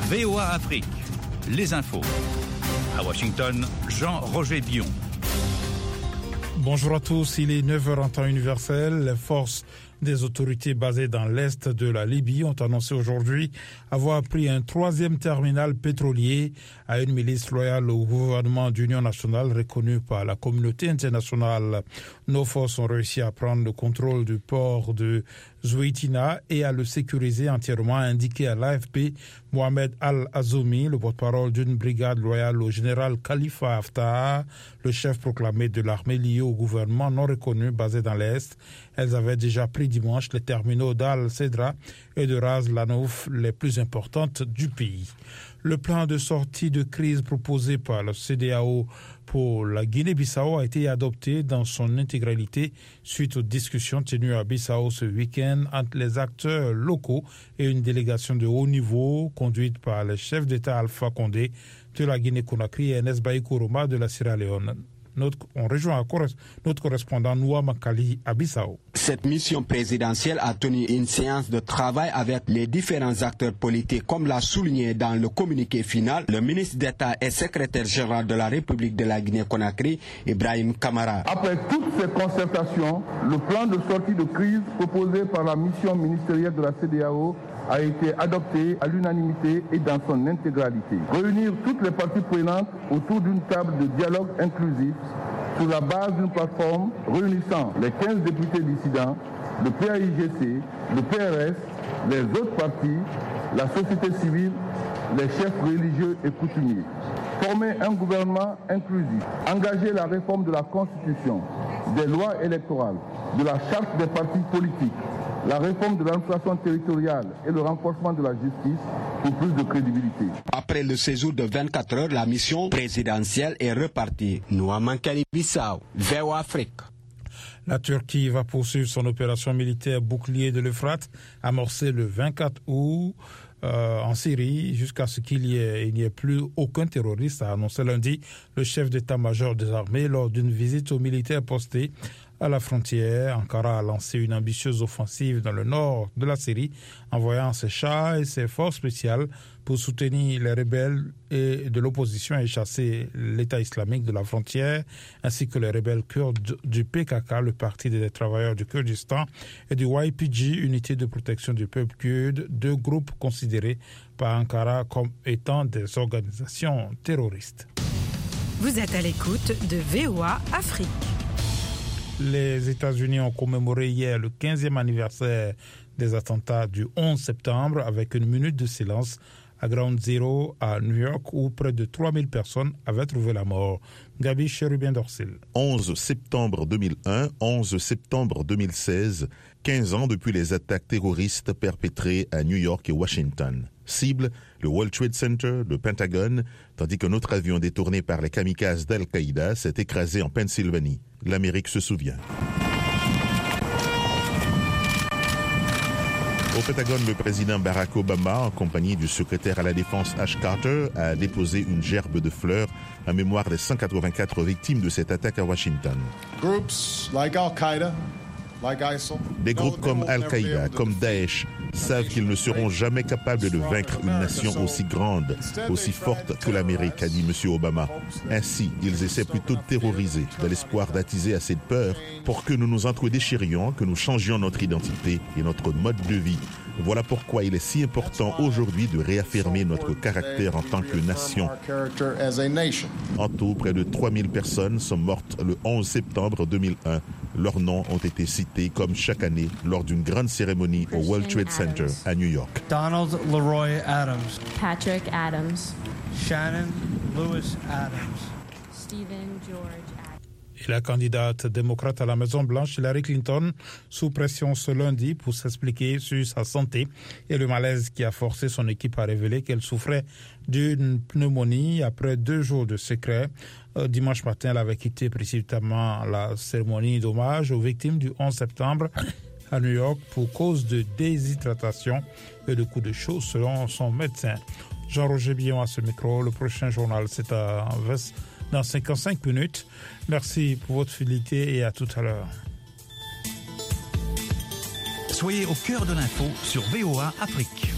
VOA Afrique, les infos. À Washington, Jean-Roger Bion. Bonjour à tous, il est 9h en temps universel. Les forces des autorités basées dans l'est de la Libye ont annoncé aujourd'hui avoir pris un troisième terminal pétrolier à une milice loyale au gouvernement d'union nationale reconnu par la communauté internationale. Nos forces ont réussi à prendre le contrôle du port de Zouitina et à le sécuriser entièrement, a indiqué à l'AFP Mohamed Al-Azoumi, le porte-parole d'une brigade loyale au général Khalifa Haftar, le chef proclamé de l'armée liée au gouvernement non reconnu basé dans l'Est. Elles avaient déjà pris dimanche les terminaux d'Al-Cedra et de Ras Lanouf, les plus importantes du pays. Le plan de sortie de crise proposé par la CEDEAO pour la Guinée-Bissau a été adopté dans son intégralité suite aux discussions tenues à Bissau ce week-end entre les acteurs locaux et une délégation de haut niveau conduite par le chef d'État Alpha Condé de la Guinée-Conakry et Ernest Bai Koroma de la Sierra Leone. On rejoint notre correspondant Noua Makali à Bissau. Cette mission présidentielle a tenu une séance de travail avec les différents acteurs politiques, comme l'a souligné dans le communiqué final le ministre d'État et secrétaire général de la République de la Guinée-Conakry, Ibrahim Kamara. Après toutes ces concertations, le plan de sortie de crise proposé par la mission ministérielle de la CEDEAO a été adopté à l'unanimité et dans son intégralité. Réunir toutes les parties prenantes autour d'une table de dialogue inclusif sur la base d'une plateforme réunissant les 15 députés dissidents, le PAIGC, le PRS, les autres partis, la société civile, les chefs religieux et coutumiers. Former un gouvernement inclusif, engager la réforme de la Constitution, des lois électorales, de la charte des partis politiques, la réforme de l'administration territoriale et le renforcement de la justice pour plus de crédibilité. Après le séjour de 24 heures, la mission présidentielle est repartie. Noua Makali Bissau, VOA Afrique. La Turquie va poursuivre son opération militaire bouclier de l'Euphrate, amorcée le 24 août en Syrie, jusqu'à ce qu'il n'y ait plus aucun terroriste, a annoncé lundi le chef d'état-major des armées lors d'une visite aux militaires postés à la frontière. Ankara a lancé une ambitieuse offensive dans le nord de la Syrie, envoyant ses chars et ses forces spéciales pour soutenir les rebelles et de l'opposition et chasser l'État islamique de la frontière, ainsi que les rebelles kurdes du PKK, le Parti des travailleurs du Kurdistan, et du YPG, Unité de protection du peuple kurde, deux groupes considérés par Ankara comme étant des organisations terroristes. Vous êtes à l'écoute de VOA Afrique. Les États-Unis ont commémoré hier le 15e anniversaire des attentats du 11 septembre avec une minute de silence à Ground Zero à New York où près de 3000 personnes avaient trouvé la mort. Gabi Cherubin-Dorsil. 11 septembre 2001, 11 septembre 2016, 15 ans depuis les attaques terroristes perpétrées à New York et Washington. Cible, le World Trade Center, le Pentagone, tandis qu'un autre avion détourné par les kamikazes d'Al-Qaïda s'est écrasé en Pennsylvanie. L'Amérique se souvient. Au Pentagone, le président Barack Obama, en compagnie du secrétaire à la Défense Ash Carter, a déposé une gerbe de fleurs en mémoire des 184 victimes de cette attaque à Washington. Des groupes comme Al-Qaïda, comme Daesh, savent qu'ils ne seront jamais capables de vaincre une nation aussi grande, aussi forte que l'Amérique, a dit M. Obama. Ainsi, ils essaient plutôt de terroriser, dans l'espoir d'attiser assez de peur pour que nous nous entredéchirions, que nous changions notre identité et notre mode de vie. Voilà pourquoi il est si important aujourd'hui de réaffirmer notre caractère en tant que nation. En tout, près de 3000 personnes sont mortes le 11 septembre 2001. Leurs noms ont été cités comme chaque année lors d'une grande cérémonie au World Trade Center à New York. Donald Leroy Adams. Patrick Adams. Shannon Lewis Adams. Stephen George Adams. Et la candidate démocrate à la Maison-Blanche, Hillary Clinton, sous pression ce lundi pour s'expliquer sur sa santé et le malaise qui a forcé son équipe à révéler qu'elle souffrait d'une pneumonie après 2 jours de secret. Dimanche matin, elle avait quitté précipitamment la cérémonie d'hommage aux victimes du 11 septembre à New York pour cause de déshydratation et de coups de chaud selon son médecin. Jean-Roger Bion à ce micro. Le prochain journal, c'est dans 55 minutes. Merci pour votre fidélité et à tout à l'heure. Soyez au cœur de l'info sur VOA Afrique.